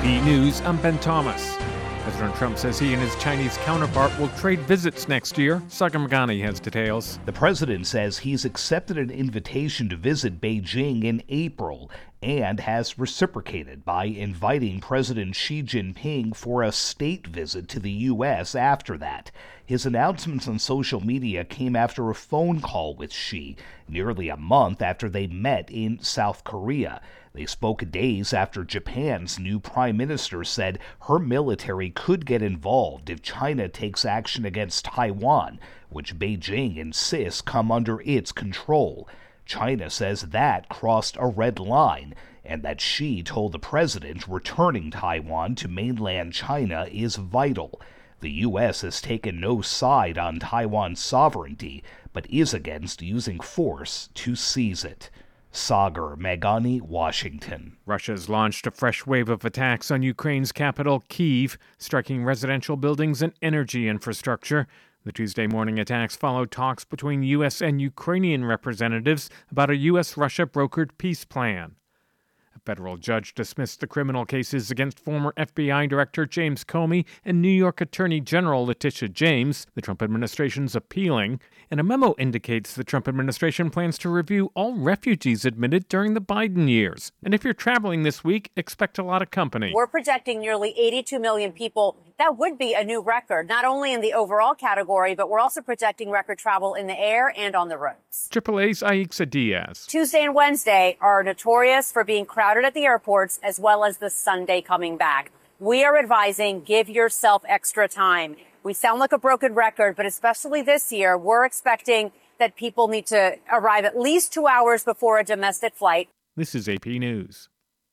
AP News, I'm Ben Thomas. President Trump says he and his Chinese counterpart will trade visits next year. Sagar Meghani has details. The president says he's accepted an invitation to visit Beijing in April and has reciprocated by inviting President Xi Jinping for a state visit to the U.S. after that. His announcements on social media came after a phone call with Xi, nearly a month after they met in South Korea. They spoke days after Japan's new prime minister said her military could get involved if China takes action against Taiwan, which Beijing insists come under its control. China says that crossed a red line, and that Xi told the president returning Taiwan to mainland China is vital. The U.S. has taken no side on Taiwan's sovereignty, but is against using force to seize it. Sagar Meghani, Washington. Russia's launched a fresh wave of attacks on Ukraine's capital, Kyiv, striking residential buildings and energy infrastructure. The Tuesday morning attacks followed talks between U.S. and Ukrainian representatives about a U.S.-Russia brokered peace plan. A federal judge dismissed the criminal cases against former FBI Director James Comey and New York Attorney General Letitia James. The Trump administration's appealing, and a memo indicates the Trump administration plans to review all refugees admitted during the Biden years. And if you're traveling this week, expect a lot of company. We're projecting nearly 82 million people. That would be a new record, not only in the overall category, but we're also projecting record travel in the air and on the roads. AAA's Aixa Diaz. Tuesday and Wednesday are notorious for being crowded at the airports, as well as the Sunday coming back. We are advising, give yourself extra time. We sound like a broken record, but especially this year, we're expecting that people need to arrive at least 2 hours before a domestic flight. This is AP News.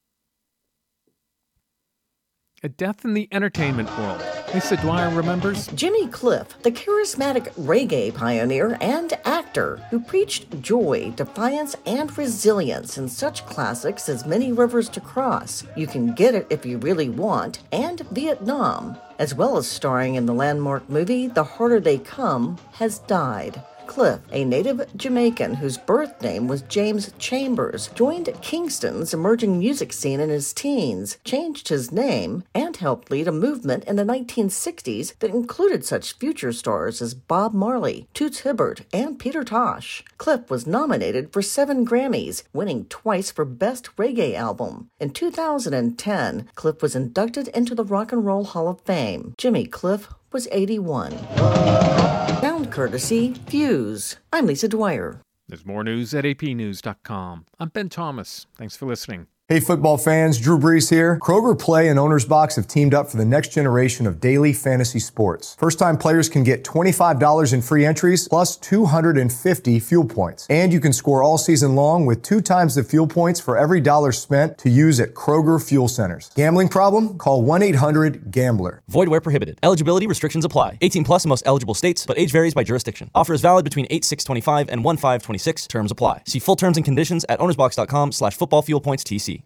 A death in the entertainment world. Lisa Dwyer remembers. Jimmy Cliff, the charismatic reggae pioneer and actor who preached joy, defiance, and resilience in such classics as Many Rivers to Cross, You Can Get It If You Really Want, and Vietnam, as well as starring in the landmark movie The Harder They Come, has died. Cliff, a native Jamaican whose birth name was James Chambers, joined Kingston's emerging music scene in his teens, changed his name, and helped lead a movement in the 1960s that included such future stars as Bob Marley, Toots Hibbert, and Peter Tosh. Cliff was nominated for 7 Grammys, winning twice for Best Reggae Album. In 2010, Cliff was inducted into the Rock and Roll Hall of Fame. Jimmy Cliff was 81. Sound courtesy, Fuse. I'm Lisa Dwyer. There's more news at apnews.com. I'm Ben Thomas. Thanks for listening. Hey football fans, Drew Brees here. Kroger Play and Owner's Box have teamed up for the next generation of daily fantasy sports. First-time players can get $25 in free entries plus 250 fuel points. And you can score all season long with 2 times the fuel points for every dollar spent to use at Kroger Fuel Centers. Gambling problem? Call 1-800-GAMBLER. Void where prohibited. Eligibility restrictions apply. 18 plus in most eligible states, but age varies by jurisdiction. Offer is valid between 8/6/25 and 1/5/26. Terms apply. See full terms and conditions at ownersbox.com/footballfuelpointstc.